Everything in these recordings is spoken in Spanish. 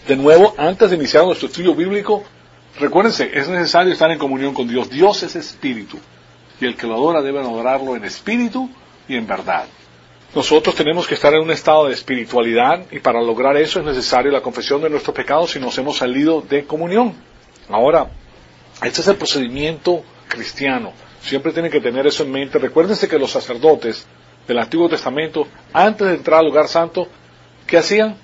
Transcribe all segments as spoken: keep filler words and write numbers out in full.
De nuevo, antes de iniciar nuestro estudio bíblico, recuérdense, es necesario estar en comunión con Dios. Dios es espíritu, y el que lo adora debe adorarlo en espíritu y en verdad. Nosotros tenemos que estar en un estado de espiritualidad, y para lograr eso es necesario la confesión de nuestros pecados si nos hemos salido de comunión. Ahora, este es el procedimiento cristiano. Siempre tienen que tener eso en mente. Recuérdense que los sacerdotes del Antiguo Testamento, antes de entrar al lugar santo, ¿qué hacían?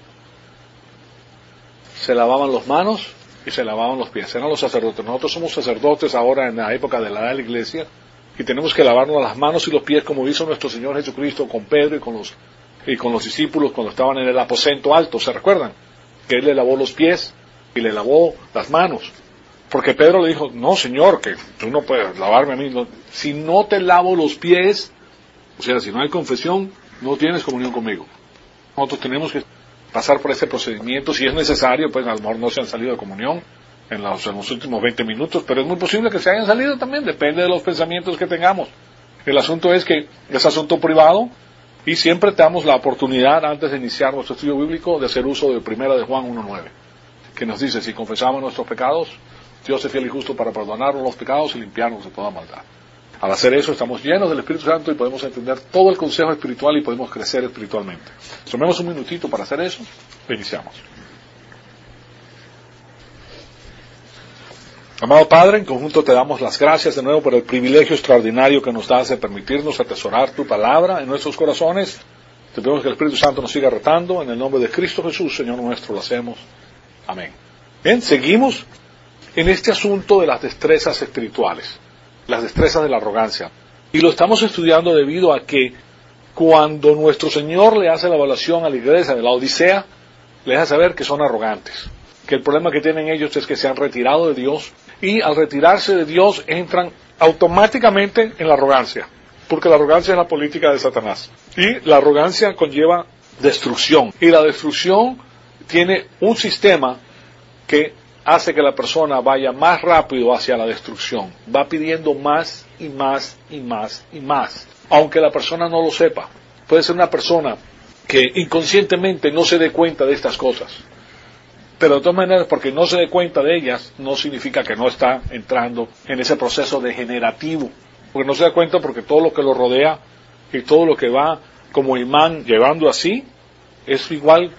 Se lavaban las manos y se lavaban los pies. Eran los sacerdotes. Nosotros somos sacerdotes ahora en la época de la edad de la iglesia, y tenemos que lavarnos las manos y los pies como hizo nuestro Señor Jesucristo con Pedro y con los, y con los discípulos cuando estaban en el aposento alto. ¿Se recuerdan? Que Él le lavó los pies y le lavó las manos. Porque Pedro le dijo, no, Señor, que tú no puedes lavarme a mí. No. Si no te lavo los pies, o sea, si no hay confesión, no tienes comunión conmigo. Nosotros tenemos que pasar por ese procedimiento. Si es necesario, pues a lo mejor no se han salido de comunión en los, en los últimos veinte minutos, pero es muy posible que se hayan salido también, depende de los pensamientos que tengamos. El asunto es que es asunto privado, y siempre te damos la oportunidad, antes de iniciar nuestro estudio bíblico, de hacer uso de primera de Juan uno nueve, que nos dice, si confesamos nuestros pecados, Dios es fiel y justo para perdonarnos los pecados y limpiarnos de toda maldad. Al hacer eso, estamos llenos del Espíritu Santo y podemos entender todo el consejo espiritual y podemos crecer espiritualmente. Tomemos un minutito para hacer eso e iniciamos. Amado Padre, en conjunto te damos las gracias de nuevo por el privilegio extraordinario que nos das de permitirnos atesorar tu palabra en nuestros corazones. Te pedimos que el Espíritu Santo nos siga retando. En el nombre de Cristo Jesús, Señor nuestro, lo hacemos. Amén. Bien, seguimos en este asunto de las destrezas espirituales, las destrezas de la arrogancia. Y lo estamos estudiando debido a que cuando nuestro Señor le hace la evaluación a la iglesia de la Odisea, le deja saber que son arrogantes, que el problema que tienen ellos es que se han retirado de Dios, y al retirarse de Dios entran automáticamente en la arrogancia, porque la arrogancia es la política de Satanás, y la arrogancia conlleva destrucción, y la destrucción tiene un sistema que hace que la persona vaya más rápido hacia la destrucción, va pidiendo más y más y más y más, aunque la persona no lo sepa. Puede ser una persona que inconscientemente no se dé cuenta de estas cosas, pero de todas maneras, porque no se dé cuenta de ellas, no significa que no está entrando en ese proceso degenerativo, porque no se da cuenta porque todo lo que lo rodea y todo lo que va como imán llevando así, es igual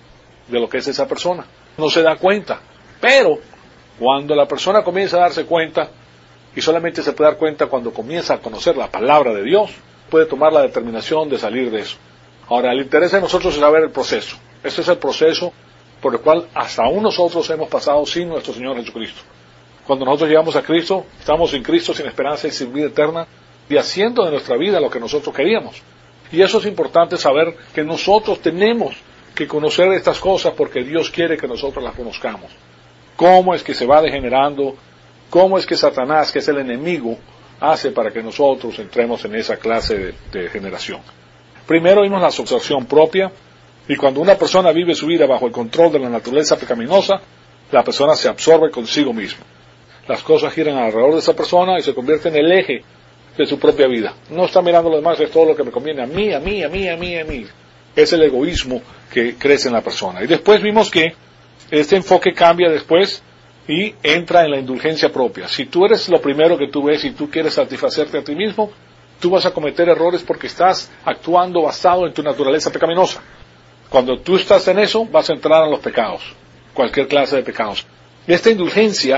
de lo que es esa persona. No se da cuenta, pero cuando la persona comienza a darse cuenta, y solamente se puede dar cuenta cuando comienza a conocer la palabra de Dios, puede tomar la determinación de salir de eso. Ahora, el interés de nosotros es saber el proceso. Este es el proceso por el cual hasta aún nosotros hemos pasado sin nuestro Señor Jesucristo. Cuando nosotros llegamos a Cristo, estamos sin Cristo, sin esperanza y sin vida eterna, y haciendo de nuestra vida lo que nosotros queríamos. Y eso es importante saber, que nosotros tenemos que conocer estas cosas porque Dios quiere que nosotros las conozcamos. Cómo es que se va degenerando, cómo es que Satanás, que es el enemigo, hace para que nosotros entremos en esa clase de, de generación. Primero vimos la asociación propia, y cuando una persona vive su vida bajo el control de la naturaleza pecaminosa, la persona se absorbe consigo misma. Las cosas giran alrededor de esa persona y se convierte en el eje de su propia vida. No está mirando lo demás, es todo lo que me conviene a mí, a mí, a mí, a mí, a mí. Es el egoísmo que crece en la persona. Y después vimos que este enfoque cambia después y entra en la indulgencia propia. Si tú eres lo primero que tú ves y tú quieres satisfacerte a ti mismo, tú vas a cometer errores porque estás actuando basado en tu naturaleza pecaminosa. Cuando tú estás en eso, vas a entrar en los pecados, cualquier clase de pecados. Esta indulgencia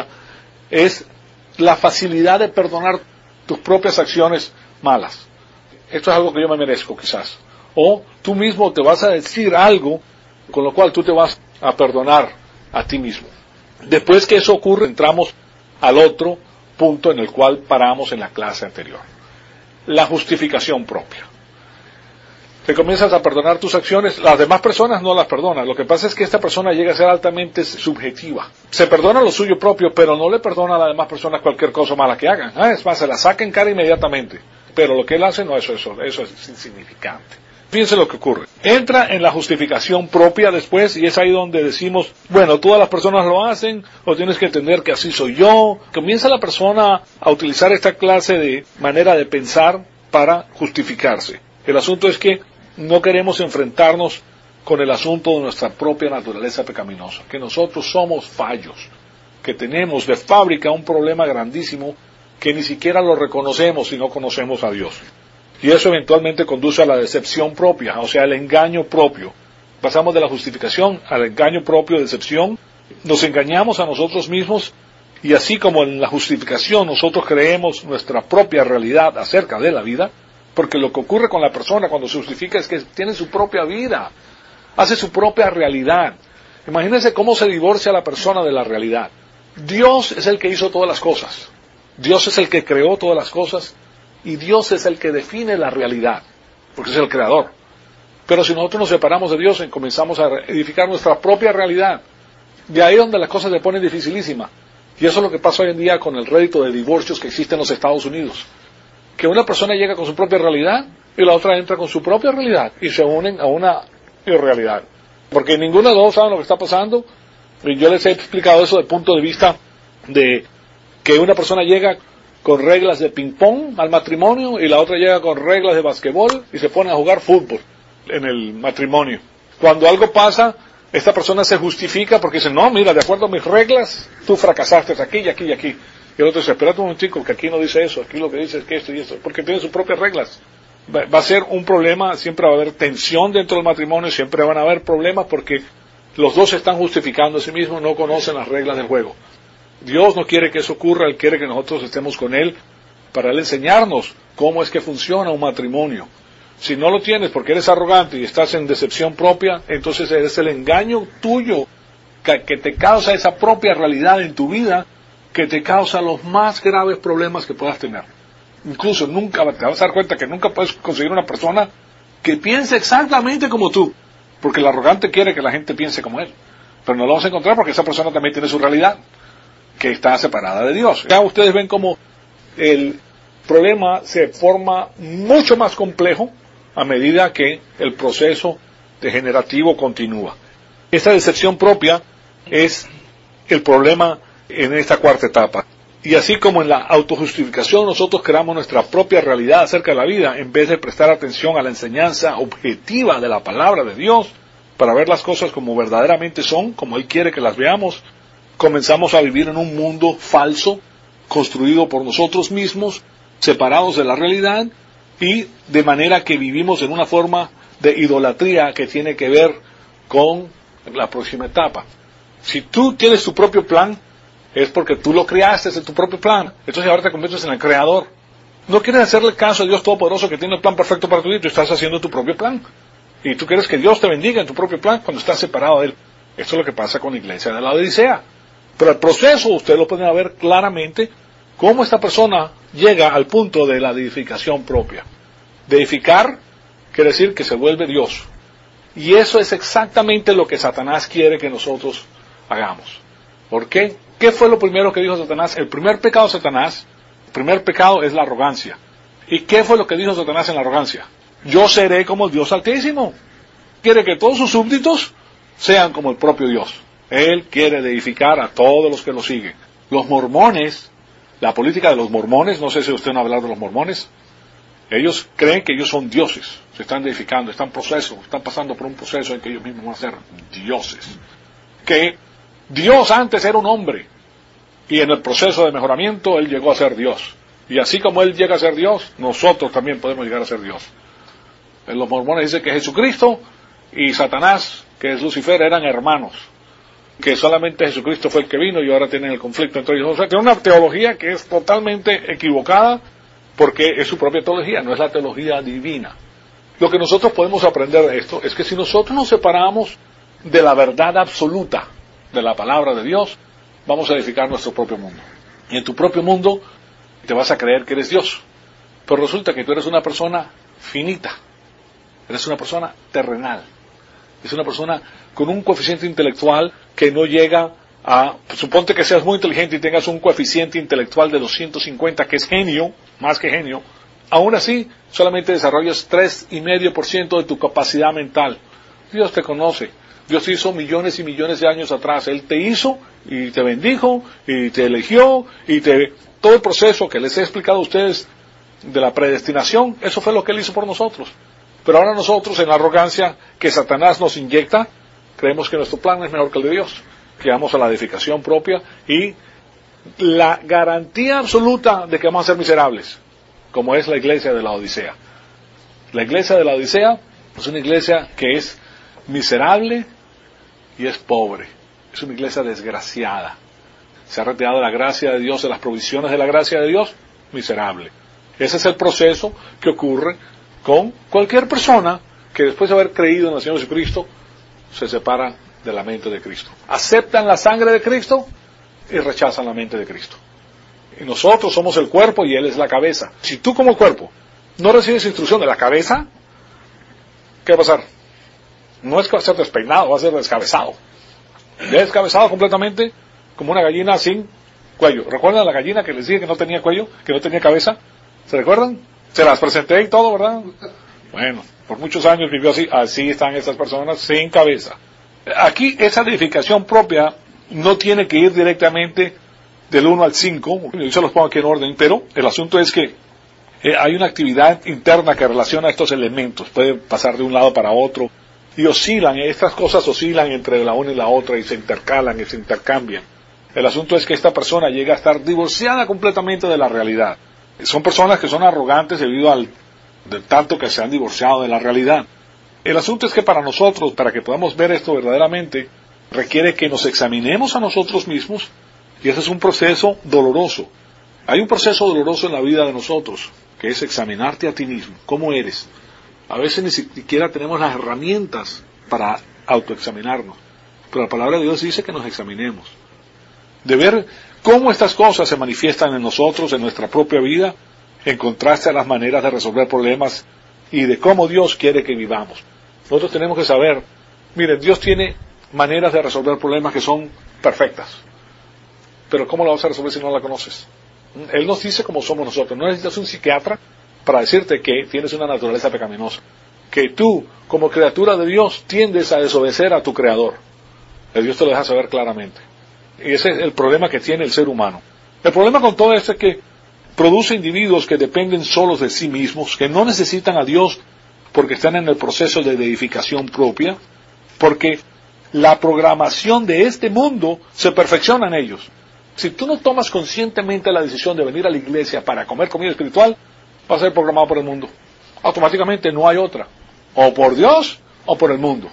es la facilidad de perdonar tus propias acciones malas. Esto es algo que yo me merezco, quizás. O tú mismo te vas a decir algo con lo cual tú te vas a perdonar a ti mismo. Después que eso ocurre, entramos al otro punto en el cual paramos en la clase anterior. La justificación propia. Te comienzas a perdonar tus acciones, las demás personas no las perdonan. Lo que pasa es que esta persona llega a ser altamente subjetiva. Se perdona lo suyo propio, pero no le perdona a las demás personas cualquier cosa mala que hagan. Ah, es más, se la saca en cara inmediatamente. Pero lo que él hace, no, eso, eso, eso es insignificante. Fíjense lo que ocurre. Entra en la justificación propia después, y es ahí donde decimos, bueno, todas las personas lo hacen, o tienes que entender que así soy yo. Comienza la persona a utilizar esta clase de manera de pensar para justificarse. El asunto es que no queremos enfrentarnos con el asunto de nuestra propia naturaleza pecaminosa, que nosotros somos fallos, que tenemos de fábrica un problema grandísimo que ni siquiera lo reconocemos si no conocemos a Dios. Y eso eventualmente conduce a la decepción propia, o sea, el engaño propio. Pasamos de la justificación al engaño propio, decepción, nos engañamos a nosotros mismos, y así como en la justificación nosotros creemos nuestra propia realidad acerca de la vida, porque lo que ocurre con la persona cuando se justifica es que tiene su propia vida, hace su propia realidad. Imagínense cómo se divorcia la persona de la realidad. Dios es el que hizo todas las cosas, Dios es el que creó todas las cosas, y Dios es el que define la realidad, porque es el creador. Pero si nosotros nos separamos de Dios y comenzamos a edificar nuestra propia realidad, de ahí donde las cosas se ponen dificilísimas. Y eso es lo que pasa hoy en día con el rédito de divorcios que existe en los Estados Unidos. Que una persona llega con su propia realidad y la otra entra con su propia realidad y se unen a una irrealidad. Porque ninguno de los dos sabe lo que está pasando. Y yo les he explicado eso desde el punto de vista de que una persona llega con reglas de ping-pong al matrimonio y la otra llega con reglas de basquetbol y se pone a jugar fútbol en el matrimonio. Cuando algo pasa, esta persona se justifica porque dice, no, mira, de acuerdo a mis reglas, tú fracasaste aquí y aquí y aquí. Y el otro dice, espérate un momentico, que aquí no dice eso, aquí lo que dice es que esto y esto, porque tiene sus propias reglas. Va, va a ser un problema, siempre va a haber tensión dentro del matrimonio, siempre van a haber problemas porque los dos se están justificando a sí mismos, no conocen las reglas del juego. Dios no quiere que eso ocurra, Él quiere que nosotros estemos con Él para Él enseñarnos cómo es que funciona un matrimonio. Si no lo tienes porque eres arrogante y estás en decepción propia, entonces es el engaño tuyo que, que te causa esa propia realidad en tu vida, que te causa los más graves problemas que puedas tener. Incluso nunca te vas a dar cuenta que nunca puedes conseguir una persona que piense exactamente como tú, porque el arrogante quiere que la gente piense como él, pero no lo vas a encontrar porque esa persona también tiene su realidad, que está separada de Dios. Ya ustedes ven cómo el problema se forma mucho más complejo a medida que el proceso degenerativo continúa. Esta decepción propia es el problema en esta cuarta etapa. Y así como en la autojustificación nosotros creamos nuestra propia realidad acerca de la vida, en vez de prestar atención a la enseñanza objetiva de la palabra de Dios, para ver las cosas como verdaderamente son, como Él quiere que las veamos, comenzamos a vivir en un mundo falso, construido por nosotros mismos, separados de la realidad, y de manera que vivimos en una forma de idolatría que tiene que ver con la próxima etapa. Si tú tienes tu propio plan, es porque tú lo creaste, es tu propio plan. Entonces ahora te conviertes en el creador. No quieres hacerle caso a Dios Todopoderoso que tiene el plan perfecto para tu vida, tú estás haciendo tu propio plan. Y tú quieres que Dios te bendiga en tu propio plan cuando estás separado de Él. Esto es lo que pasa con la iglesia de la Odisea. Pero el proceso, ustedes lo pueden ver claramente, cómo esta persona llega al punto de la edificación propia. De edificar quiere decir que se vuelve Dios. Y eso es exactamente lo que Satanás quiere que nosotros hagamos. ¿Por qué? ¿Qué fue lo primero que dijo Satanás? El primer pecado de Satanás, el primer pecado es la arrogancia. ¿Y qué fue lo que dijo Satanás en la arrogancia? Yo seré como el Dios Altísimo. Quiere que todos sus súbditos sean como el propio Dios. Él quiere edificar a todos los que lo siguen. Los mormones, la política de los mormones, no sé si usted no ha hablado de los mormones, ellos creen que ellos son dioses, se están edificando, están en proceso, están pasando por un proceso en que ellos mismos van a ser dioses. Que Dios antes era un hombre, y en el proceso de mejoramiento Él llegó a ser Dios. Y así como Él llega a ser Dios, nosotros también podemos llegar a ser Dios. En los mormones dicen que Jesucristo y Satanás, que es Lucifer, eran hermanos. Que solamente Jesucristo fue el que vino y ahora tienen el conflicto entre ellos. O sea, tiene una teología que es totalmente equivocada porque es su propia teología, no es la teología divina. Lo que nosotros podemos aprender de esto es que si nosotros nos separamos de la verdad absoluta de la palabra de Dios, vamos a edificar nuestro propio mundo. Y en tu propio mundo te vas a creer que eres Dios. Pero resulta que tú eres una persona finita. Eres una persona terrenal. Es una persona con un coeficiente intelectual que no llega a... Suponte que seas muy inteligente y tengas un coeficiente intelectual de doscientos cincuenta, que es genio, más que genio. Aún así, solamente desarrollas tres coma cinco por ciento de tu capacidad mental. Dios te conoce. Dios te hizo millones y millones de años atrás. Él te hizo y te bendijo y te eligió y te... Todo el proceso que les he explicado a ustedes de la predestinación, eso fue lo que Él hizo por nosotros. Pero ahora nosotros, en la arrogancia que Satanás nos inyecta, creemos que nuestro plan es mejor que el de Dios. Llegamos a la edificación propia y la garantía absoluta de que vamos a ser miserables, como es la iglesia de la Odisea. La iglesia de la Odisea es una iglesia que es miserable y es pobre. Es una iglesia desgraciada. Se ha retirado de la gracia de Dios, de las provisiones de la gracia de Dios, miserable. Ese es el proceso que ocurre con cualquier persona que después de haber creído en el Señor Jesucristo se separa de la mente de Cristo. Aceptan la sangre de Cristo y rechazan la mente de Cristo. Y nosotros somos el cuerpo y Él es la cabeza. Si tú como cuerpo no recibes instrucción de la cabeza, ¿qué va a pasar? No es que va a ser despeinado, va a ser descabezado. Descabezado completamente, como una gallina sin cuello. ¿Recuerdan la gallina que les dije que no tenía cuello, que no tenía cabeza? ¿Se recuerdan? Se las presenté y todo, ¿verdad? Bueno, por muchos años vivió así. Así están estas personas sin cabeza. Aquí esa edificación propia no tiene que ir directamente del uno al cinco. Yo se los pongo aquí en orden, pero el asunto es que eh, hay una actividad interna que relaciona estos elementos. Puede pasar de un lado para otro y oscilan. Estas cosas oscilan entre la una y la otra y se intercalan y se intercambian. El asunto es que esta persona llega a estar divorciada completamente de la realidad. Son personas que son arrogantes debido al de tanto que se han divorciado de la realidad. El asunto es que para nosotros, para que podamos ver esto verdaderamente, requiere que nos examinemos a nosotros mismos, y ese es un proceso doloroso. Hay un proceso doloroso en la vida de nosotros, que es examinarte a ti mismo. ¿Cómo eres? A veces ni siquiera tenemos las herramientas para autoexaminarnos, pero la palabra de Dios dice que nos examinemos. De ver cómo estas cosas se manifiestan en nosotros, en nuestra propia vida, en contraste a las maneras de resolver problemas y de cómo Dios quiere que vivamos. Nosotros tenemos que saber, miren, Dios tiene maneras de resolver problemas que son perfectas, pero ¿cómo la vas a resolver si no la conoces? Él nos dice cómo somos nosotros. No necesitas un psiquiatra para decirte que tienes una naturaleza pecaminosa, que tú, como criatura de Dios, tiendes a desobedecer a tu Creador. El Dios te lo deja saber claramente. Y ese es el problema que tiene el ser humano. El problema con todo esto es que produce individuos que dependen solos de sí mismos, que no necesitan a Dios porque están en el proceso de edificación propia, porque la programación de este mundo se perfecciona en ellos. Si tú no tomas conscientemente la decisión de venir a la iglesia para comer comida espiritual, vas a ser programado por el mundo. Automáticamente no hay otra. O por Dios o por el mundo.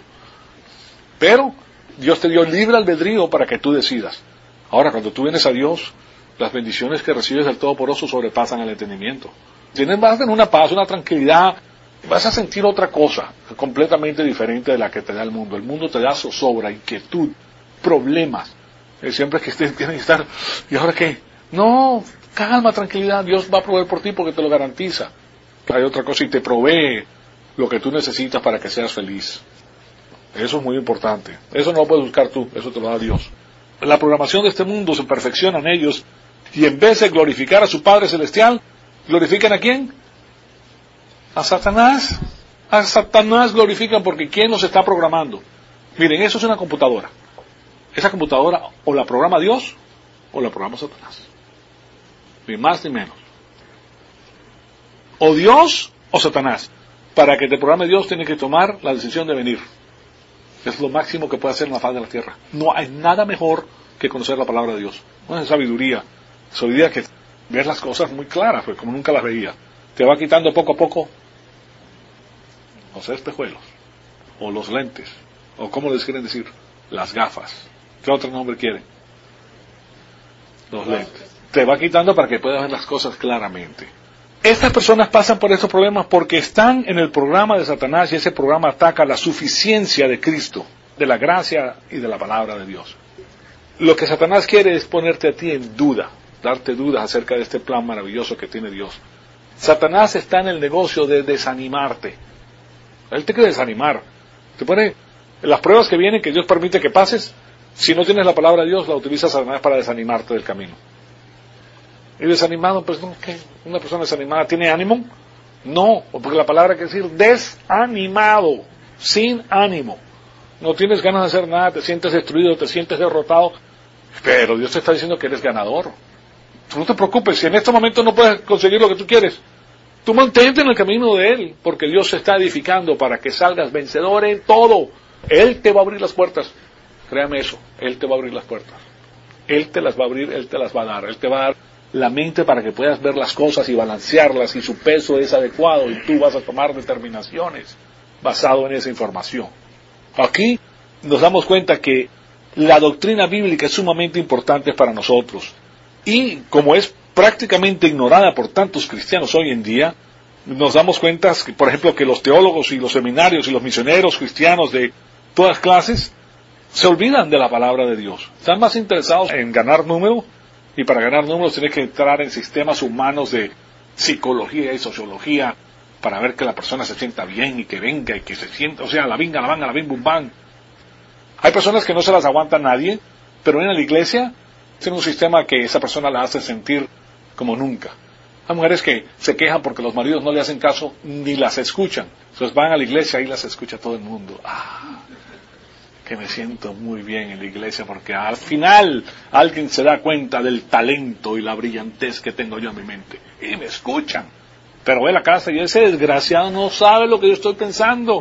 Pero Dios te dio libre albedrío para que tú decidas. Ahora, cuando tú vienes a Dios, las bendiciones que recibes del Todopoderoso sobrepasan el entendimiento. Tienes más de una paz, una tranquilidad, vas a sentir otra cosa completamente diferente de la que te da el mundo. El mundo te da zozobra, inquietud, problemas. Eh, siempre que estés, tienen que estar, ¿y ahora qué? No, calma, tranquilidad, Dios va a proveer por ti porque te lo garantiza. Hay otra cosa y te provee lo que tú necesitas para que seas feliz. Eso es muy importante. Eso no lo puedes buscar tú, eso te lo da Dios. La programación de este mundo se perfecciona en ellos, y en vez de glorificar a su Padre Celestial, ¿glorifican a quién? A Satanás. A Satanás glorifican porque ¿quién nos está programando? Miren, eso es una computadora. Esa computadora o la programa Dios o la programa Satanás. Ni más ni menos. O Dios o Satanás. Para que te programe Dios tienes que tomar la decisión de venir. Es lo máximo que puede hacer en la faz de la tierra. No hay nada mejor que conocer la palabra de Dios. No es sabiduría. Sabiduría que ves las cosas muy claras, pues, como nunca las veía. Te va quitando poco a poco los espejuelos, o los lentes, o como les quieren decir, las gafas. ¿Qué otro nombre quieren? Los lentes. Te va quitando para que puedas ver las cosas claramente. Estas personas pasan por estos problemas porque están en el programa de Satanás, y ese programa ataca la suficiencia de Cristo, de la gracia y de la palabra de Dios. Lo que Satanás quiere es ponerte a ti en duda, darte dudas acerca de este plan maravilloso que tiene Dios. Satanás está en el negocio de desanimarte. Él te quiere desanimar. Te pone las pruebas que vienen, que Dios permite que pases. Si no tienes la palabra de Dios, la utiliza Satanás para desanimarte del camino. Y desanimado, pues no, ¿qué? ¿Una persona desanimada tiene ánimo? No, porque la palabra quiere decir desanimado, sin ánimo. No tienes ganas de hacer nada, te sientes destruido, te sientes derrotado, pero Dios te está diciendo que eres ganador. Tú no te preocupes, si en este momento no puedes conseguir lo que tú quieres, Tú mantente en el camino de Él, porque Dios se está edificando para que salgas vencedor en todo. Él te va a abrir las puertas. Créame eso, Él te va a abrir las puertas. Él te las va a abrir, Él te las va a dar. Él te va a dar la mente para que puedas ver las cosas y balancearlas, y su peso es adecuado, y tú vas a tomar determinaciones basado en esa información. Aquí nos damos cuenta que la doctrina bíblica es sumamente importante para nosotros. Y como es prácticamente ignorada por tantos cristianos hoy en día, nos damos cuenta, que, por ejemplo, que los teólogos y los seminarios y los misioneros cristianos de todas clases se olvidan de la palabra de Dios. Están más interesados en ganar números, y para ganar números tienen que entrar en sistemas humanos de psicología y sociología para ver que la persona se sienta bien y que venga y que se sienta, o sea, la vinga, la vanga, la bim, bum, bam. Hay personas que no se las aguanta nadie, pero en la iglesia tiene un sistema que esa persona la hace sentir como nunca. Hay mujeres que se quejan porque los maridos no le hacen caso ni las escuchan. Entonces van a la iglesia y las escucha todo el mundo. Ah, que me siento muy bien en la iglesia porque al final alguien se da cuenta del talento y la brillantez que tengo yo en mi mente. Y me escuchan. Pero ve a la casa y ese desgraciado no sabe lo que yo estoy pensando.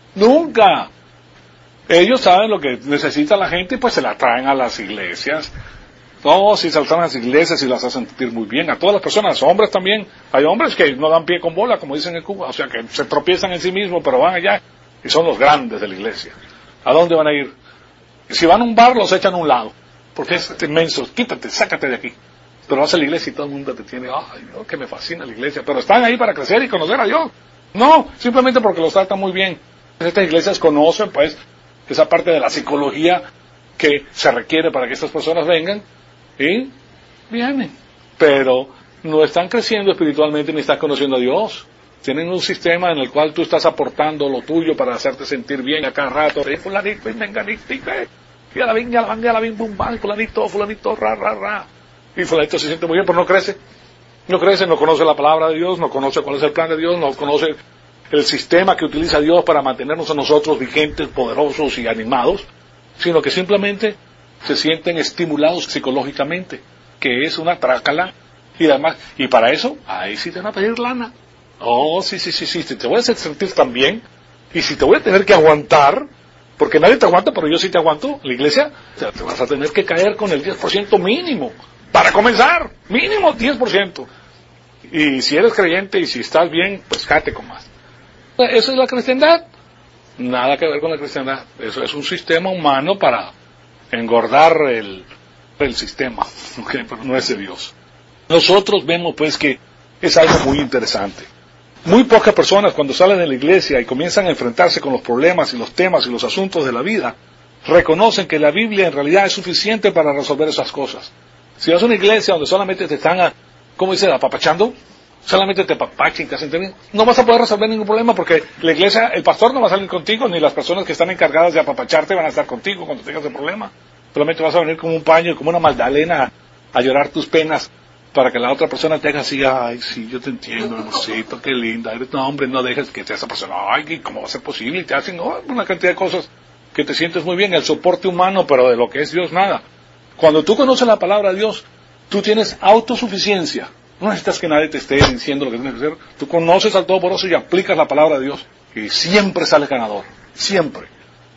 Nunca. Ellos saben lo que necesita la gente y pues se la traen a las iglesias. No, si saltan a las iglesias y las hacen sentir muy bien. A todas las personas, hombres también. Hay hombres que no dan pie con bola, como dicen en Cuba. O sea, que se tropiezan en sí mismos, pero van allá y son los grandes de la iglesia. ¿A dónde van a ir? Si van a un bar, los echan a un lado. Porque es inmenso. Quítate, sácate de aquí. Pero vas a la iglesia y todo el mundo te tiene, ay, no, que me fascina la iglesia. Pero están ahí para crecer y conocer a Dios. No, simplemente porque los tratan muy bien. Estas iglesias conocen, pues, esa parte de la psicología que se requiere para que estas personas vengan y vienen. Pero no están creciendo espiritualmente ni están conociendo a Dios. Tienen un sistema en el cual tú estás aportando lo tuyo para hacerte sentir bien a cada rato. Y fulanito, y menganito, y y a la vinga, a la vanga, a la bim, bum, bam, fulanito, fulanito, ra, ra, ra. Y fulanito se siente muy bien, pero no crece. No crece, no conoce la palabra de Dios, no conoce cuál es el plan de Dios, no conoce el sistema que utiliza Dios para mantenernos a nosotros vigentes, poderosos y animados, sino que simplemente se sienten estimulados psicológicamente, que es una trácala, y además, y para eso, ahí sí te van a pedir lana. Oh, sí, sí, sí, sí, te voy a hacer sentir tan bien, y si te voy a tener que aguantar, porque nadie te aguanta, pero yo sí te aguanto, la iglesia, o sea, te vas a tener que caer con el diez por ciento mínimo, para comenzar, mínimo diez por ciento. Y si eres creyente y si estás bien, pues cáete con más. Eso es la cristiandad. Nada que ver con la cristiandad. Eso es un sistema humano para engordar el, el sistema, ¿okay? Pero no es de Dios. Nosotros vemos pues que es algo muy interesante. Muy pocas personas cuando salen de la iglesia y comienzan a enfrentarse con los problemas y los temas y los asuntos de la vida, reconocen que la Biblia en realidad es suficiente para resolver esas cosas. Si vas a una iglesia donde solamente te están, a, ¿cómo dice?, apapachando, solamente te apapachan y te hacen tener, no vas a poder resolver ningún problema porque la iglesia, el pastor no va a salir contigo, ni las personas que están encargadas de apapacharte van a estar contigo cuando tengas el problema. Solamente vas a venir como un paño y como una magdalena a llorar tus penas para que la otra persona te haga así, ay, sí, yo te entiendo, hermosito, qué linda, eres, no, hombre, no dejes que te esa persona, ay, ¿cómo va a ser posible? Y te hacen oh, una cantidad de cosas que te sientes muy bien, el soporte humano, pero de lo que es Dios, nada. Cuando tú conoces la palabra de Dios, tú tienes autosuficiencia. No necesitas que nadie te esté diciendo lo que tienes que hacer. Tú conoces al Todopoderoso y aplicas la palabra de Dios. Y siempre sales ganador. Siempre.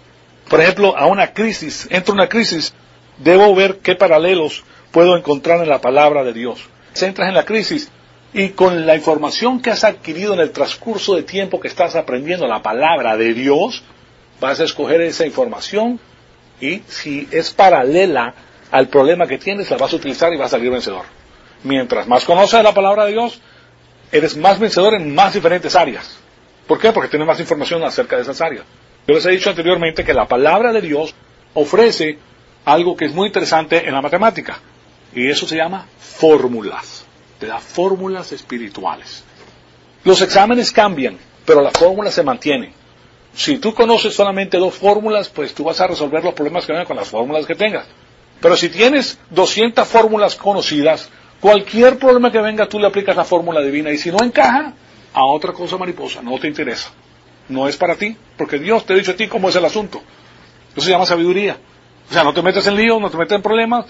Por ejemplo, a una crisis, entro en una crisis, debo ver qué paralelos puedo encontrar en la palabra de Dios. Si entras en la crisis y con la información que has adquirido en el transcurso de tiempo que estás aprendiendo la palabra de Dios, vas a escoger esa información y si es paralela al problema que tienes, la vas a utilizar y vas a salir vencedor. Mientras más conoces la palabra de Dios, eres más vencedor en más diferentes áreas. ¿Por qué? Porque tienes más información acerca de esas áreas. Yo les he dicho anteriormente que la palabra de Dios ofrece algo que es muy interesante en la matemática. Y eso se llama fórmulas. Te da fórmulas espirituales. Los exámenes cambian, pero las fórmulas se mantienen. Si tú conoces solamente dos fórmulas, pues tú vas a resolver los problemas que vengan con las fórmulas que tengas. Pero si tienes doscientas fórmulas conocidas, cualquier problema que venga, tú le aplicas la fórmula divina. Y si no encaja, a otra cosa mariposa, no te interesa. No es para ti, porque Dios te ha dicho a ti cómo es el asunto. Eso se llama sabiduría. O sea, no te metes en líos, no te metes en problemas.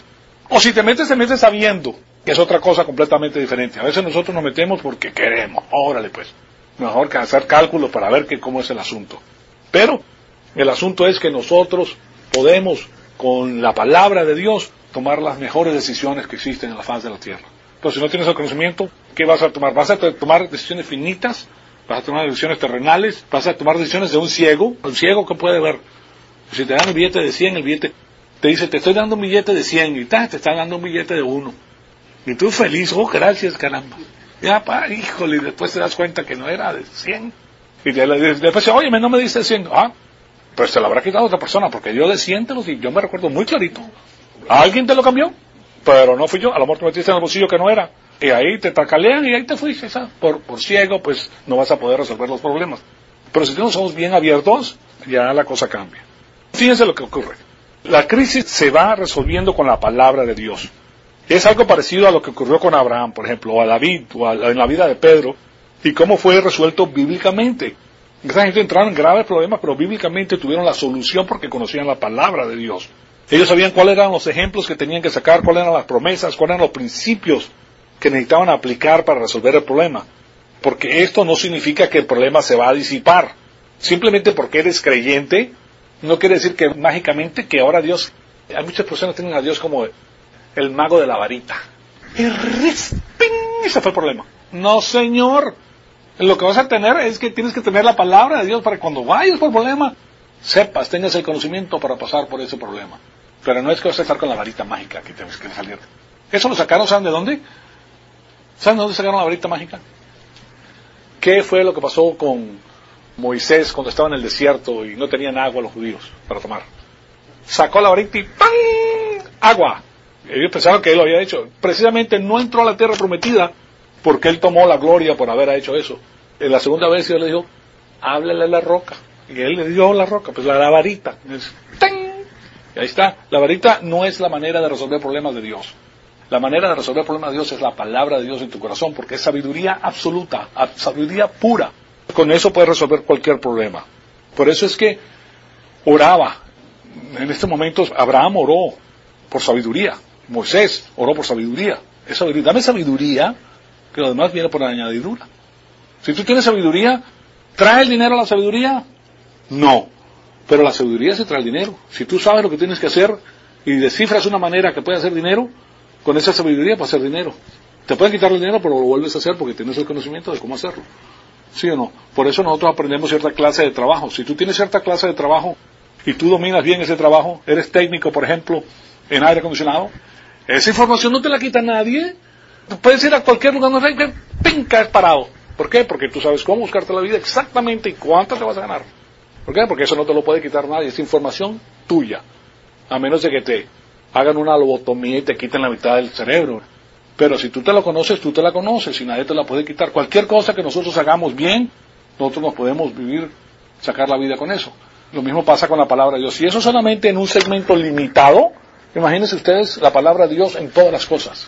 O si te metes, te metes sabiendo, que es otra cosa completamente diferente. A veces nosotros nos metemos porque queremos, órale pues, mejor que hacer cálculos para ver que, cómo es el asunto. Pero el asunto es que nosotros podemos, con la palabra de Dios, tomar las mejores decisiones que existen en la faz de la tierra. Entonces, si no tienes el conocimiento, ¿qué vas a tomar? ¿Vas a tomar decisiones finitas? ¿Vas a tomar decisiones terrenales? ¿Vas a tomar decisiones de un ciego? ¿Un ciego qué puede ver? Si te dan el billete de cien, el billete te dice, te estoy dando un billete de cien, y ta, te están dando un billete de uno. Y tú feliz, oh, gracias, caramba. Ya, pa, híjole, y después te das cuenta que no era de cien. Y te, después, oye, no me diste cien. Ah, pues te lo habrá quitado otra persona, porque yo de cien te lo di, yo me recuerdo muy clarito. ¿Alguien te lo cambió? Pero no fui yo, a lo mejor te metiste en el bolsillo que no era. Y ahí te tacalean y ahí te fuiste, ¿sabes? Por, por ciego, pues no vas a poder resolver los problemas. Pero si tenemos los ojos bien abiertos, ya la cosa cambia. Fíjense lo que ocurre. La crisis se va resolviendo con la palabra de Dios. Es algo parecido a lo que ocurrió con Abraham, por ejemplo, o a David, o a la, en la vida de Pedro, y cómo fue resuelto bíblicamente. Esa gente entraron en graves problemas, pero bíblicamente tuvieron la solución porque conocían la palabra de Dios. Ellos sabían cuáles eran los ejemplos que tenían que sacar, cuáles eran las promesas, cuáles eran los principios que necesitaban aplicar para resolver el problema. Porque esto no significa que el problema se va a disipar. Simplemente porque eres creyente, no quiere decir que mágicamente que ahora Dios... Hay muchas personas que tienen a Dios como el mago de la varita. Y ¡ping! Ese fue el problema. No, señor. Lo que vas a tener es que tienes que tener la palabra de Dios para que cuando vayas por el problema, sepas, tengas el conocimiento para pasar por ese problema. Pero no es que vas a estar con la varita mágica que tienes que salir. Eso lo sacaron, ¿saben de dónde? ¿Saben de dónde sacaron la varita mágica? ¿Qué fue lo que pasó con Moisés cuando estaba en el desierto y no tenían agua los judíos para tomar? Sacó la varita y ¡pam! ¡Agua! Ellos pensaban que él lo había hecho. Precisamente no entró a la tierra prometida porque él tomó la gloria por haber hecho eso. En la segunda vez Dios le dijo, háblale a la roca. Y él le dio la roca, pues la, la varita. Y ahí está. La varita no es la manera de resolver problemas de Dios. La manera de resolver problemas de Dios es la palabra de Dios en tu corazón, porque es sabiduría absoluta, sabiduría pura. Con eso puedes resolver cualquier problema. Por eso es que oraba. En estos momentos Abraham oró por sabiduría. Moisés oró por sabiduría. Es sabiduría. Dame sabiduría, que lo demás viene por añadidura. Si tú tienes sabiduría, ¿trae el dinero a la sabiduría? No. Pero la sabiduría se trae el dinero. Si tú sabes lo que tienes que hacer y descifras una manera que puede hacer dinero, con esa sabiduría puedes hacer dinero. Te pueden quitar el dinero, pero lo vuelves a hacer porque tienes el conocimiento de cómo hacerlo. ¿Sí o no? Por eso nosotros aprendemos cierta clase de trabajo. Si tú tienes cierta clase de trabajo y tú dominas bien ese trabajo, eres técnico, por ejemplo, en aire acondicionado, esa información no te la quita nadie. Tú puedes ir a cualquier lugar, no sé, ¡ping! Caes parado. ¿Por qué? Porque tú sabes cómo buscarte la vida exactamente y cuánto te vas a ganar. ¿Por qué? Porque eso no te lo puede quitar nadie, es información tuya. A menos de que te hagan una lobotomía y te quiten la mitad del cerebro. Pero si tú te lo conoces, tú te la conoces y nadie te la puede quitar. Cualquier cosa que nosotros hagamos bien, nosotros nos podemos vivir, sacar la vida con eso. Lo mismo pasa con la palabra de Dios. Si eso solamente en un segmento limitado, imagínense ustedes la palabra de Dios en todas las cosas.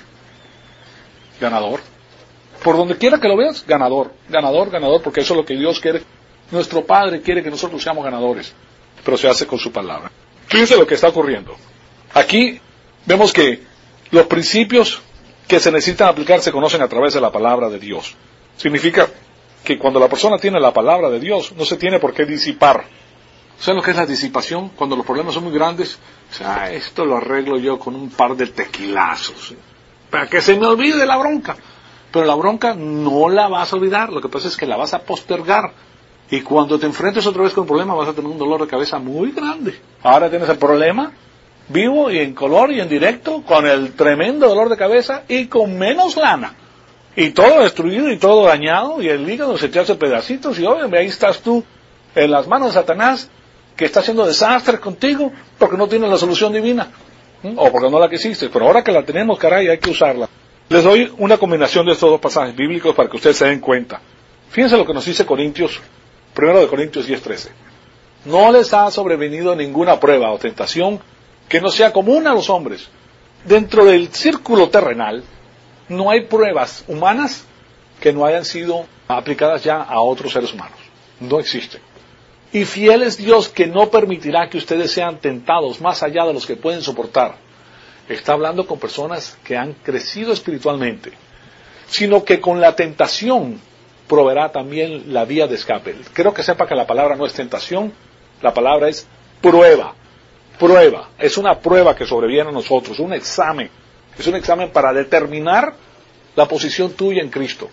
Ganador. Por donde quiera que lo veas, ganador. Ganador, ganador, porque eso es lo que Dios quiere. Nuestro Padre quiere que nosotros seamos ganadores. Pero se hace con su palabra. Fíjense lo que está ocurriendo. Aquí vemos que los principios que se necesitan aplicar se conocen a través de la palabra de Dios. Significa que cuando la persona tiene la palabra de Dios, no se tiene por qué disipar. ¿Saben lo que es la disipación? Cuando los problemas son muy grandes, o sea, esto lo arreglo yo con un par de tequilazos, para que se me olvide la bronca. Pero la bronca no la vas a olvidar, lo que pasa es que la vas a postergar. Y cuando te enfrentes otra vez con el problema, vas a tener un dolor de cabeza muy grande. Ahora tienes el problema vivo y en color y en directo, con el tremendo dolor de cabeza y con menos lana. Y todo destruido y todo dañado, y el hígado se te hace pedacitos, y oye, ahí estás tú, en las manos de Satanás, que está haciendo desastres contigo, porque no tienes la solución divina, ¿Mm? o porque no la quisiste. Pero ahora que la tenemos, caray, hay que usarla. Les doy una combinación de estos dos pasajes bíblicos para que ustedes se den cuenta. Fíjense lo que nos dice Corintios, primero de Corintios diez trece. No les ha sobrevenido ninguna prueba o tentación que no sea común a los hombres. Dentro del círculo terrenal no hay pruebas humanas que no hayan sido aplicadas ya a otros seres humanos. No existen. Y fiel es Dios que no permitirá que ustedes sean tentados más allá de los que pueden soportar. está hablando con personas que han crecido espiritualmente, sino que con la tentación proveerá también la vía de escape. Creo que sepa que la palabra no es tentación, la palabra es prueba. Prueba, es una prueba que sobreviene a nosotros, un examen. Es un examen para determinar la posición tuya en Cristo.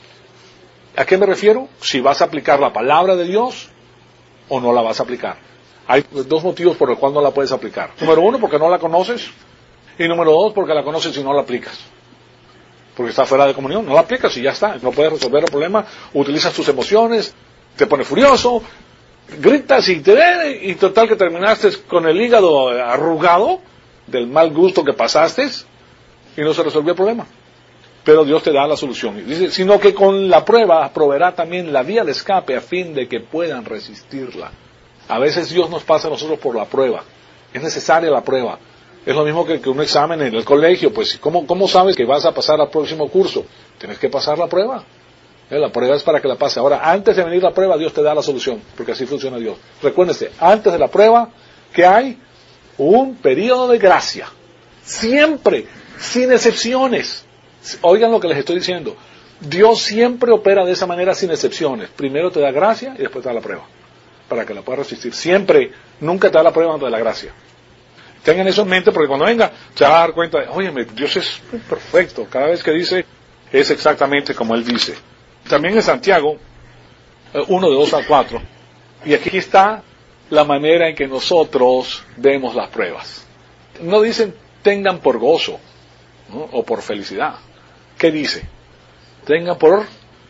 ¿A qué me refiero? Si vas a aplicar la palabra de Dios o no la vas a aplicar. Hay dos motivos por los cuales no la puedes aplicar. Número uno, porque no la conoces. Y número dos, porque la conoces y no la aplicas. Porque está fuera de comunión, no la aplicas y ya está. No puedes resolver el problema, utilizas tus emociones, te pones furioso, gritas y te y total que terminaste con el hígado arrugado del mal gusto que pasaste y no se resolvió el problema. Pero Dios te da la solución. Dice, sino que con la prueba proveerá también la vía de escape a fin de que puedan resistirla. A veces Dios nos pasa a nosotros por la prueba. Es necesaria la prueba. Es lo mismo que, que un examen en el colegio. Pues, ¿cómo, ¿cómo sabes que vas a pasar al próximo curso? Tienes que pasar la prueba. ¿Eh? La prueba es para que la pase. Ahora, antes de venir la prueba, Dios te da la solución. Porque así funciona Dios. Recuérdense, antes de la prueba, ¿qué hay? Un periodo de gracia. Siempre, sin excepciones. Oigan lo que les estoy diciendo. Dios siempre opera de esa manera sin excepciones. Primero te da gracia y después te da la prueba. Para que la puedas resistir. Siempre, nunca te da la prueba antes de la gracia. Tengan eso en mente porque cuando venga se va a dar cuenta de, oye, Dios es perfecto. Cada vez que dice, es exactamente como Él dice. También en Santiago, uno de dos a cuatro. Y aquí está la manera en que nosotros vemos las pruebas. No dicen, tengan por gozo, ¿no? O por felicidad. ¿Qué dice? Tengan por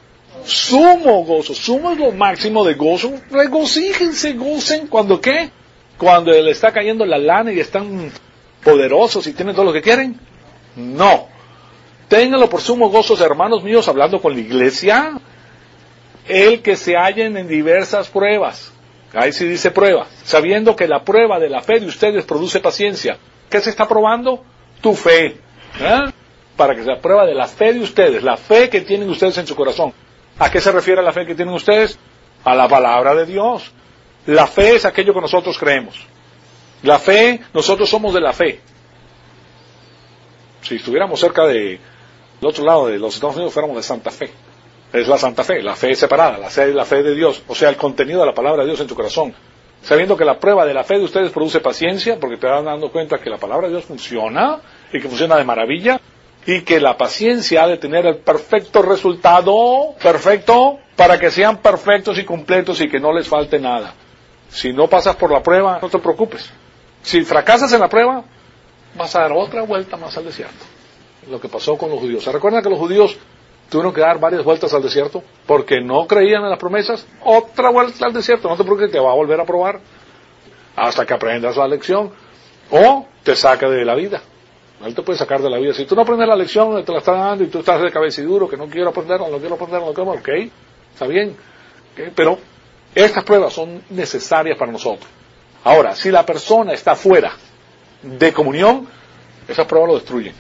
sumo gozo. Sumo es lo máximo de gozo. Regocíjense, gocen. ¿Cuando qué? Cuando le está cayendo la lana y están poderosos y tienen todo lo que quieren. No. Ténganlo por sumo gozo, hermanos míos, hablando con la iglesia, el que se hallen en diversas pruebas. Ahí sí dice prueba. Sabiendo que la prueba de la fe de ustedes produce paciencia. ¿Qué se está probando? Tu fe. ¿Eh? Para que sea prueba de la fe de ustedes, la fe que tienen ustedes en su corazón. ¿A qué se refiere la fe que tienen ustedes? A la palabra de Dios. La fe es aquello que nosotros creemos. La fe, nosotros somos de la fe. Si estuviéramos cerca de, del otro lado de los Estados Unidos, fuéramos de Santa Fe. Es la Santa Fe, la fe es separada, la fe es la fe de Dios. O sea, el contenido de la palabra de Dios en tu corazón. Sabiendo que la prueba de la fe de ustedes produce paciencia, porque te van dando cuenta que la palabra de Dios funciona, y que funciona de maravilla, y que la paciencia ha de tener el perfecto resultado, perfecto, para que sean perfectos y completos y que no les falte nada. Si no pasas por la prueba, no te preocupes. Si fracasas en la prueba, vas a dar otra vuelta más al desierto. Lo que pasó con los judíos. ¿Se recuerdan que los judíos tuvieron que dar varias vueltas al desierto? Porque no creían en las promesas. Otra vuelta al desierto. No te preocupes, te va a volver a probar hasta que aprendas la lección. O te saca de la vida. Él te puede sacar de la vida. Si tú no aprendes la lección, te la está dando y tú estás de cabeciduro, que no quiero aprenderlo, no quiero aprenderlo, no quiero, ok, está bien. Okay, pero estas pruebas son necesarias para nosotros. Ahora, si la persona está fuera de comunión, esas pruebas lo destruyen.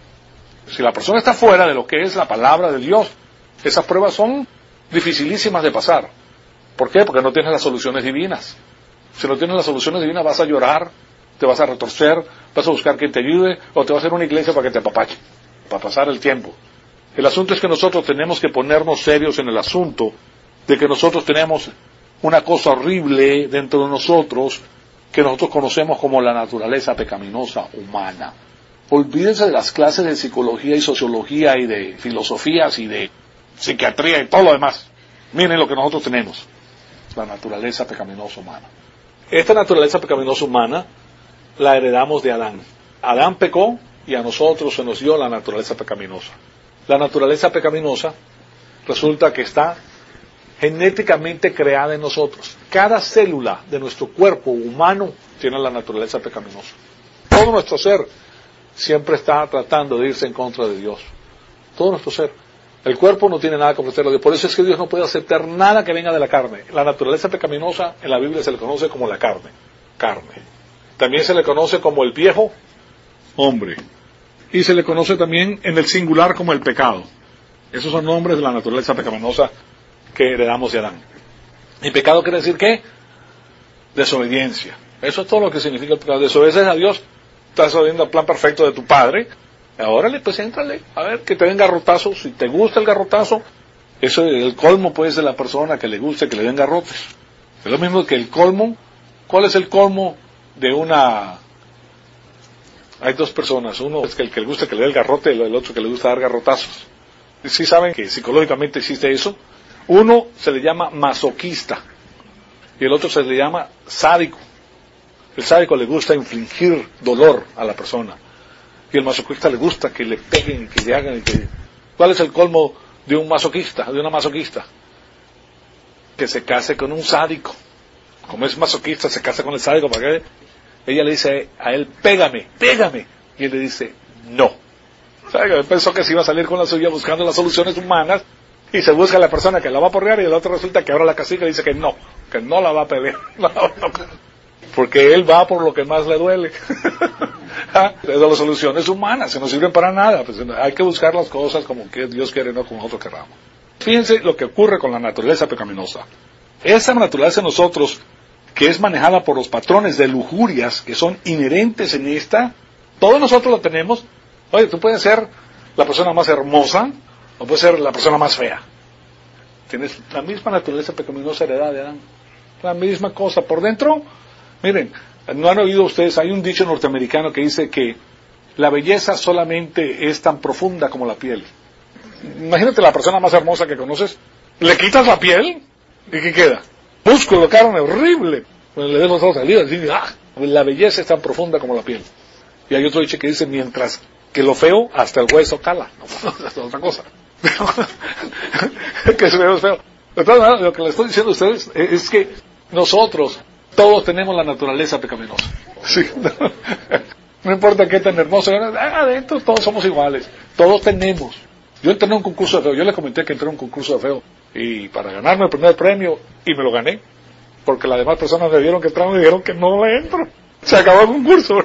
Si la persona está fuera de lo que es la palabra de Dios, esas pruebas son dificilísimas de pasar. ¿Por qué? Porque no tienes las soluciones divinas. Si no tienes las soluciones divinas, vas a llorar, te vas a retorcer, vas a buscar quien te ayude, o te va a hacer una iglesia para que te apapache, para pasar el tiempo. El asunto es que nosotros tenemos que ponernos serios en el asunto de que nosotros tenemos una cosa horrible dentro de nosotros que nosotros conocemos como la naturaleza pecaminosa humana. Olvídense de las clases de psicología y sociología y de filosofías y de psiquiatría y todo lo demás. Miren lo que nosotros tenemos, la naturaleza pecaminosa humana. Esta naturaleza pecaminosa humana la heredamos de Adán. Adán pecó y a nosotros se nos dio la naturaleza pecaminosa. La naturaleza pecaminosa resulta que está genéticamente creada en nosotros. Cada célula de nuestro cuerpo humano tiene la naturaleza pecaminosa. Todo nuestro ser siempre está tratando de irse en contra de Dios. Todo nuestro ser. El cuerpo no tiene nada que ofrecerle a Dios. Por eso es que Dios no puede aceptar nada que venga de la carne. La naturaleza pecaminosa en la Biblia se le conoce como la carne. Carne. También se le conoce como el viejo hombre. Y se le conoce también en el singular como el pecado. Esos son nombres de la naturaleza pecaminosa que heredamos de Adán. ¿Y pecado quiere decir qué? Desobediencia. Eso es todo lo que significa el pecado. Desobedeces a Dios, estás oyendo el plan perfecto de tu padre, ahora le pues éntrale, a ver, que te den garrotazos, si te gusta el garrotazo, eso es el colmo pues de la persona que le guste que le den garrotes. Es lo mismo que el colmo. ¿Cuál es el colmo de una... Hay dos personas, uno es que el que le gusta que le dé el garrote y el otro que le gusta dar garrotazos. ¿Y sí saben que psicológicamente existe eso? Uno se le llama masoquista y el otro se le llama sádico. El sádico le gusta infligir dolor a la persona y el masoquista le gusta que le peguen y que le hagan y que... ¿Cuál es el colmo de un masoquista, de una masoquista? Que se case con un sádico. Como es masoquista, se casa con el sádico para que ella le dice a él, pégame, pégame, y él le dice, no. ¿Sabe? Pensó que se iba a salir con la suya buscando las soluciones humanas y se busca a la persona que la va a porrear y el otro resulta que ahora la casilla y dice que no, que no la va a pelear. No, no, porque él va por lo que más le duele. ¿Ah? Las soluciones humanas que no sirven para nada. Pues hay que buscar las cosas como que Dios quiere, no como nosotros queramos. Fíjense lo que ocurre con la naturaleza pecaminosa. Esa naturaleza en nosotros, que es manejada por los patrones de lujurias que son inherentes en esta, todos nosotros lo tenemos. Oye, tú puedes ser la persona más hermosa o puedes ser la persona más fea. Tienes la misma naturaleza pecaminosa heredada de Adán. La misma cosa por dentro. Miren, ¿no han oído ustedes? Hay un dicho norteamericano que dice que la belleza solamente es tan profunda como la piel. Imagínate la persona más hermosa que conoces, le quitas la piel y ¿qué queda? Músculo, carne, horrible. Pues le des los ojos salidos y ¡ah! La belleza es tan profunda como la piel. Y hay otro dicho que dice, mientras que lo feo, hasta el hueso cala. No, es otra cosa. Que es feo, es feo. Entonces, lo que les estoy diciendo a ustedes es que nosotros todos tenemos la naturaleza pecaminosa. Sí, no, no importa qué tan hermoso, adentro todos somos iguales. Todos tenemos. Yo entré en un concurso de feo, yo les comenté que entré en un concurso de feo y para ganarme el primer premio, y me lo gané, porque las demás personas me vieron que entraba y me dijeron que no le entro. Se acabó el concurso.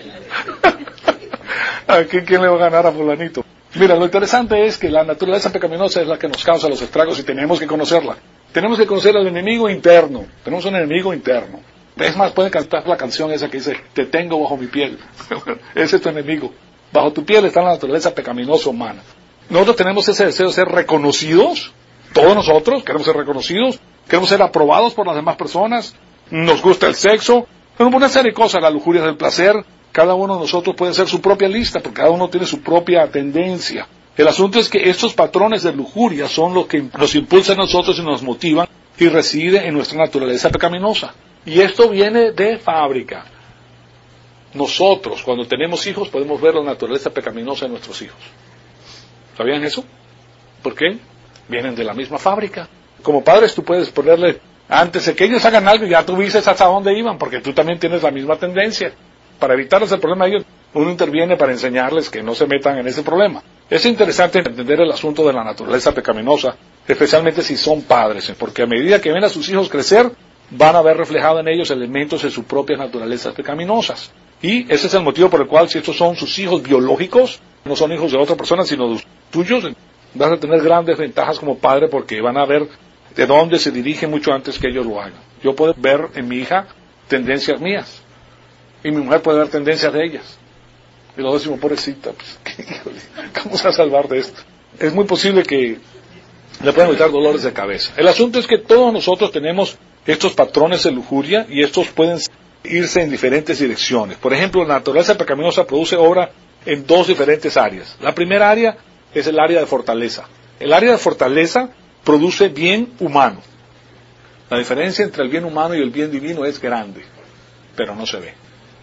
Aquí quién le va a ganar a fulanito. Mira, lo interesante es que la naturaleza pecaminosa es la que nos causa los estragos y tenemos que conocerla. Tenemos que conocer al enemigo interno. Tenemos un enemigo interno. Es más, pueden cantar la canción esa que dice, te tengo bajo mi piel. Ese es tu enemigo. Bajo tu piel está la naturaleza pecaminosa humana. Nosotros tenemos ese deseo de ser reconocidos. Todos nosotros queremos ser reconocidos. Queremos ser aprobados por las demás personas. Nos gusta el sexo. Bueno, una serie de cosas, la lujuria del placer. Cada uno de nosotros puede hacer su propia lista, porque cada uno tiene su propia tendencia. El asunto es que estos patrones de lujuria son los que nos impulsan a nosotros y nos motivan y reside en nuestra naturaleza pecaminosa. Y esto viene de fábrica. Nosotros, cuando tenemos hijos, podemos ver la naturaleza pecaminosa de nuestros hijos. ¿Sabían eso? ¿Por qué? Vienen de la misma fábrica. Como padres tú puedes ponerle, antes de que ellos hagan algo, ya tú dices hasta dónde iban, porque tú también tienes la misma tendencia. Para evitarles el problema a ellos, uno interviene para enseñarles que no se metan en ese problema. Es interesante entender el asunto de la naturaleza pecaminosa, especialmente si son padres, porque a medida que ven a sus hijos crecer, van a ver reflejado en ellos elementos de sus propias naturalezas pecaminosas. Y ese es el motivo por el cual, si estos son sus hijos biológicos, no son hijos de otra persona, sino de los tuyos, vas a tener grandes ventajas como padre porque van a ver de dónde se dirigen mucho antes que ellos lo hagan. Yo puedo ver en mi hija tendencias mías. Y mi mujer puede ver tendencias de ellas. Y luego decimos, pobrecita, pues, ¿cómo se va a salvar de esto? Es muy posible que le puedan evitar dolores de cabeza. El asunto es que todos nosotros tenemos estos patrones de lujuria y estos pueden irse en diferentes direcciones. Por ejemplo, la naturaleza pecaminosa produce obra en dos diferentes áreas. La primera área es el área de fortaleza. El área de fortaleza produce bien humano. La diferencia entre el bien humano y el bien divino es grande, pero no se ve.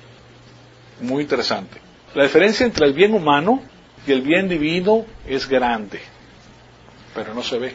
Muy interesante. La diferencia entre el bien humano y el bien divino es grande, pero no se ve.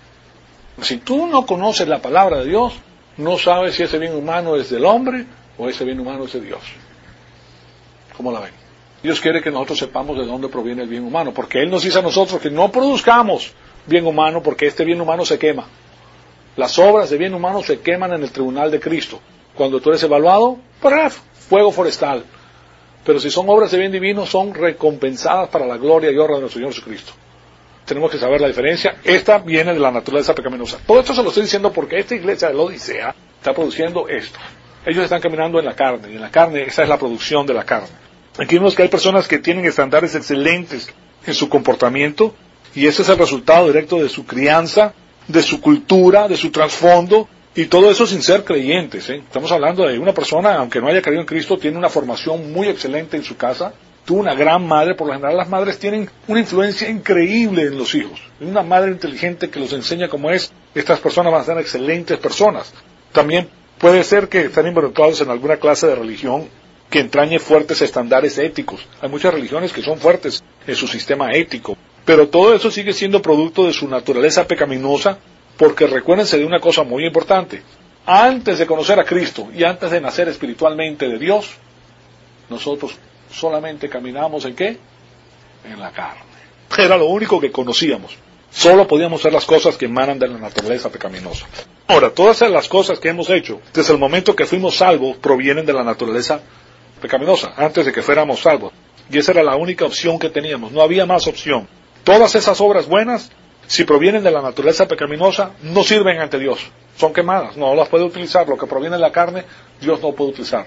Si tú no conoces la palabra de Dios, no sabes si ese bien humano es del hombre o ese bien humano es de Dios. ¿Cómo la ven? Dios quiere que nosotros sepamos de dónde proviene el bien humano, porque Él nos dice a nosotros que no produzcamos bien humano, porque este bien humano se quema. Las obras de bien humano se queman en el tribunal de Cristo. Cuando tú eres evaluado, ¡praf! Fuego forestal. Pero si son obras de bien divino, son recompensadas para la gloria y honra de nuestro Señor Jesucristo. Tenemos que saber la diferencia. Esta viene de la naturaleza pecaminosa. Todo esto se lo estoy diciendo porque esta iglesia de la Odisea está produciendo esto. Ellos están caminando en la carne, y en la carne esa es la producción de la carne. Aquí vemos que hay personas que tienen estándares excelentes en su comportamiento, y ese es el resultado directo de su crianza, de su cultura, de su trasfondo, y todo eso sin ser creyentes, ¿eh? Estamos hablando de una persona, aunque no haya creído en Cristo, tiene una formación muy excelente en su casa, tuvo una gran madre. Por lo general las madres tienen una influencia increíble en los hijos. Una madre inteligente que los enseña cómo es, estas personas van a ser excelentes personas. También puede ser que estén involucrados en alguna clase de religión que entrañe fuertes estándares éticos. Hay muchas religiones que son fuertes en su sistema ético, pero todo eso sigue siendo producto de su naturaleza pecaminosa, porque recuérdense de una cosa muy importante: antes de conocer a Cristo y antes de nacer espiritualmente de Dios, nosotros solamente caminamos ¿en qué? En la carne. Era lo único que conocíamos. Solo podíamos hacer las cosas que emanan de la naturaleza pecaminosa. Ahora, todas las cosas que hemos hecho desde el momento que fuimos salvos provienen de la naturaleza pecaminosa, antes de que fuéramos salvos. Y esa era la única opción que teníamos, no había más opción. Todas esas obras buenas, si provienen de la naturaleza pecaminosa, no sirven ante Dios. Son quemadas, no las puede utilizar. Lo que proviene de la carne, Dios no puede utilizar.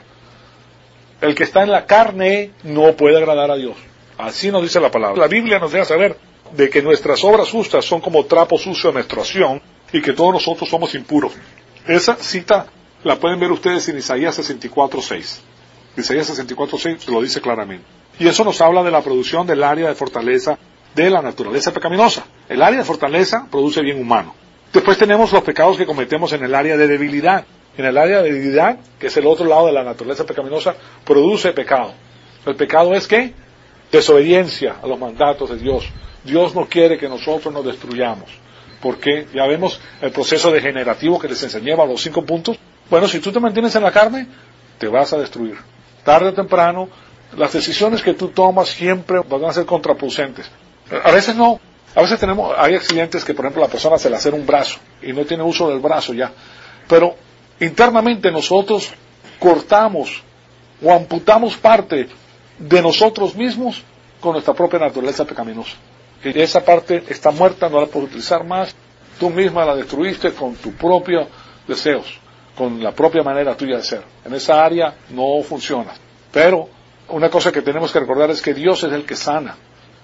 El que está en la carne no puede agradar a Dios. Así nos dice la palabra. La Biblia nos deja saber de que nuestras obras justas son como trapo sucio de menstruación y que todos nosotros somos impuros. Esa cita la pueden ver ustedes en Isaías sesenta y cuatro seis. Isaías sesenta y cuatro seis lo dice claramente. Y eso nos habla de la producción del área de fortaleza de la naturaleza pecaminosa. El área de fortaleza produce bien humano. Después tenemos los pecados que cometemos en el área de debilidad. En el área de debilidad, que es el otro lado de la naturaleza pecaminosa, produce pecado. El pecado es ¿qué? Desobediencia a los mandatos de Dios. Dios no quiere que nosotros nos destruyamos. Porque ya vemos el proceso degenerativo que les enseñaba, los cinco puntos. Bueno, si tú te mantienes en la carne, te vas a destruir. Tarde o temprano, las decisiones que tú tomas siempre van a ser contraproducentes. A veces no. A veces tenemos, hay accidentes que, por ejemplo, la persona se le hace un brazo y no tiene uso del brazo ya. Pero internamente nosotros cortamos o amputamos parte de nosotros mismos con nuestra propia naturaleza pecaminosa. Y esa parte está muerta, no la puedes utilizar más. Tú misma la destruiste con tus propios deseos, con la propia manera tuya de ser. En esa área no funciona. Pero una cosa que tenemos que recordar es que Dios es el que sana.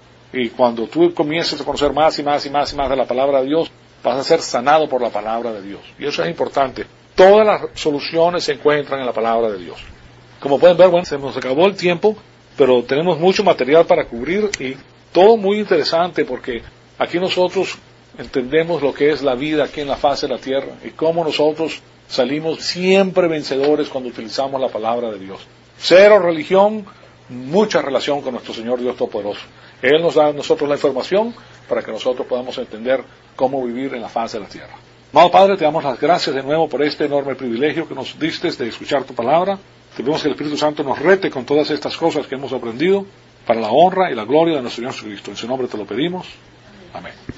Y cuando tú comiences a conocer más y más y más y más de la palabra de Dios, vas a ser sanado por la palabra de Dios. Y eso es importante. Todas las soluciones se encuentran en la palabra de Dios. Como pueden ver, bueno, se nos acabó el tiempo, pero tenemos mucho material para cubrir y todo muy interesante, porque aquí nosotros entendemos lo que es la vida aquí en la faz de la tierra y cómo nosotros salimos siempre vencedores cuando utilizamos la palabra de Dios. Cero religión, mucha relación con nuestro Señor Dios Todopoderoso. Él nos da a nosotros la información para que nosotros podamos entender cómo vivir en la faz de la tierra. Amado Padre, te damos las gracias de nuevo por este enorme privilegio que nos diste de escuchar tu palabra. Te pedimos que el Espíritu Santo nos rete con todas estas cosas que hemos aprendido para la honra y la gloria de nuestro Señor Jesucristo. En su nombre te lo pedimos. Amén.